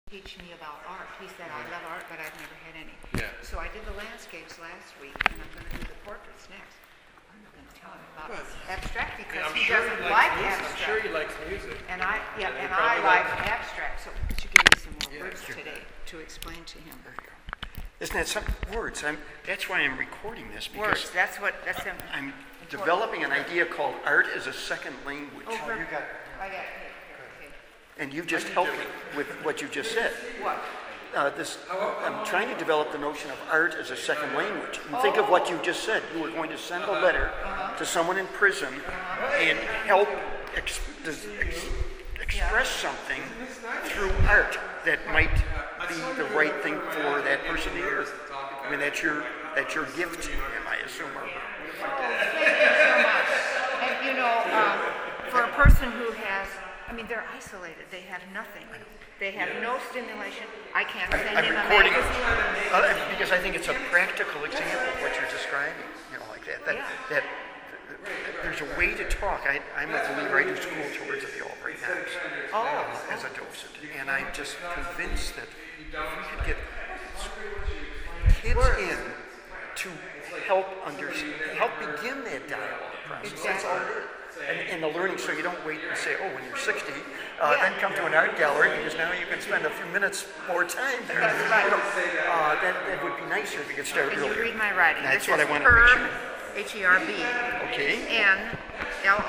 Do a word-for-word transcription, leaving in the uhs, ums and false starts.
teach me about art. He said, I love art, but I've never had any. Yeah. So I did the landscapes last week, and I'm going to do the portraits next. I'm not going to tell him about Well, abstract because I'm he sure doesn't he like likes music. abstract. I'm sure he likes music. And I, yeah, And he and I probably like likes- abstract. So could you give me some more Yeah, words sure. today to explain to him? Isn't that some words? I'm, that's why I'm recording this because Words. That's what. That's him. I'm developing an idea called art as a second language. Oh, you got. I got. Here, here, okay. And you just helped me with what you just said. What? Uh, this, I'm trying to develop the notion of art as a second language. And think of what you just said. You were going to send a letter to someone in prison and help ex- ex- express something through art that might be the right thing for that person to hear. I mean, that's your that's your gift to him, I assume. Or, Thank you so much. And you know, um, for a person who has, I mean, they're isolated. They have nothing. They have no stimulation. I can't send I'm him a recording it magazine. uh, because I think it's a practical example of what you're describing. You know, like that. That, Yeah. that, that there's a way to talk. I, I'm a believer. I do school tours at the Albright House Oh. as a docent, and I'm just convinced that if we could get kids in to help under, help begin that dialogue process. That's all it is. And, and the learning, so you don't wait and say, oh, when you're sixty, uh, Yeah. then come to an art gallery because now you can spend a few minutes more time there. That's right. You know, uh, that, that would be nicer if you could start Can you earlier. read my writing? That's This what is I wanted to make Herb, sure. H E R B, Okay. N L O.